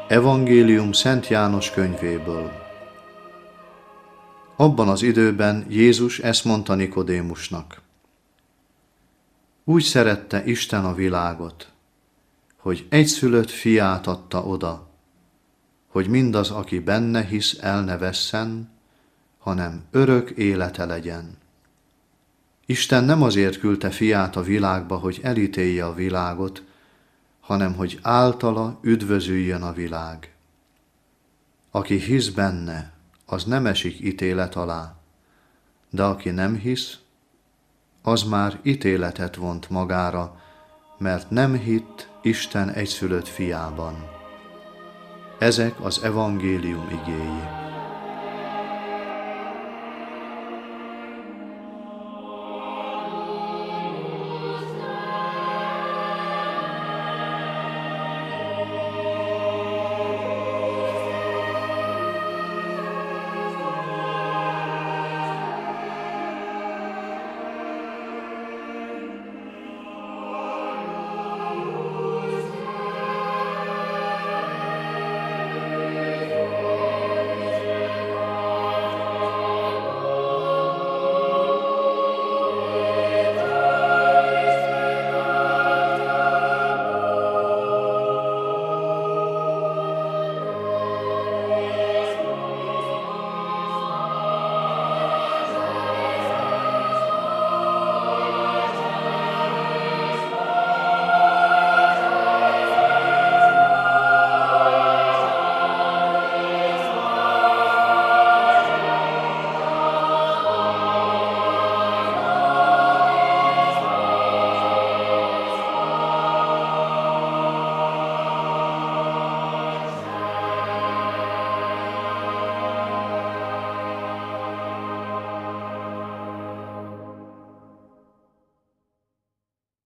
Evangélium Szent János könyvéből. Abban az időben Jézus ezt mondta Nikodémusnak. Úgy szerette Isten a világot, hogy egyszülött fiát adta oda, hogy mindaz, aki benne hisz, el ne vesszen, hanem örök élete legyen. Isten nem azért küldte fiát a világba, hogy elítélje a világot, hanem hogy általa üdvözüljön a világ. Aki hisz benne, az nem esik ítélet alá, de aki nem hisz, az már ítéletet vont magára, mert nem hitt Isten egyszülött fiában. Ezek az evangélium igéi.